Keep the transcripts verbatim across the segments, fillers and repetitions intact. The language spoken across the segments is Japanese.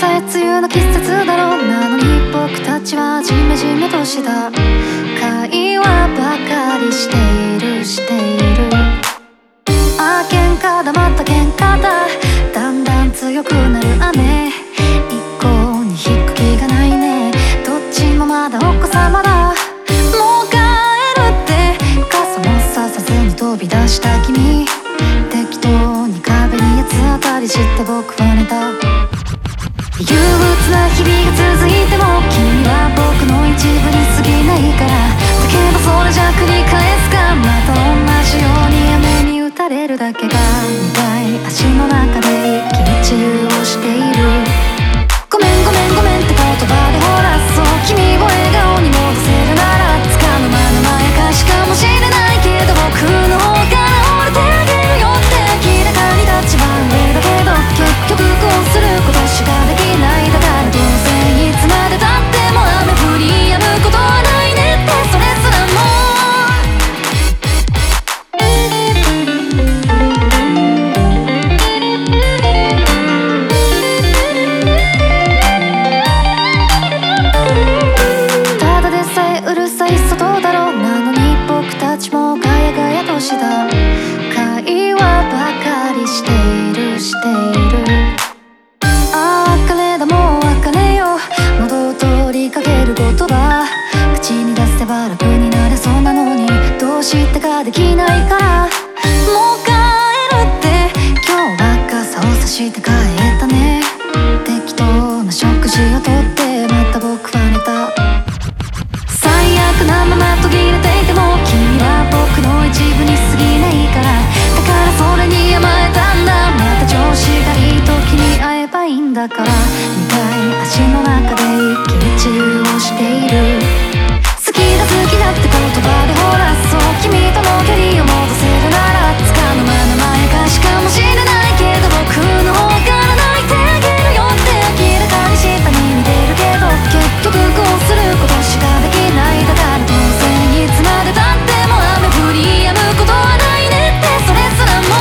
さえ梅雨の季節だろう。なのに僕たちはジメジメとした会話ばかりしているしている。あ、喧嘩だまた喧嘩だ。だんだん強くなる雨。一向に引く気がないね。どっちもまだお子様だ。もう帰るって傘もささずに飛び出した君。適当に壁に八つ当たりして僕は寝た。憂鬱な日々が続いても君は僕の一部に過ぎないから。だけどそれじゃ繰り返すか。また同じように雨に打たれるだけが苦い。足の中で一喜一憂をしている。ごめんごめんごめんって言葉でほらそう君を笑顔に戻せるならつかの間のまやかしかもしれないけど僕の方から折れてあげるよって。明らかに立場上だけど結局こうすることしかできない。だからどうせいつまでたっても雨降り止むことはないねってそれすらもただでさえうるさい外だろう。なのに僕たちもガヤガヤとした会話ばかりしているしている。ああ別れだもう別れよ。喉を通りかける言葉口に出せば楽になれそうなのにどうしてかできないから。もう帰るって今日は傘を差して帰ったね。適当な食事をとってまた僕は寝た。最悪なまま途切れていても君は僕の一部に過ぎないから。だからそれに甘えたんだ。また調子がいい時に会えばいいんだから。苦い足の中で一喜一憂をしている。好きだ好きだって言葉でほらそう君との距離を戻せるならつかの間のまやかしかもしれないけど僕の方から泣いてあげるよって。明らかに下に見てるけど結局こうすることしかできない。だからどうせいつまでたっても雨降り止むことはないねってそれすらも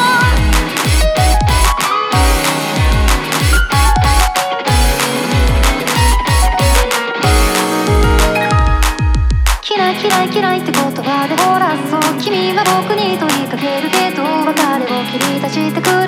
嫌い嫌い嫌いって言葉でほらそう君は僕に問いかけるけど別れを切り出してく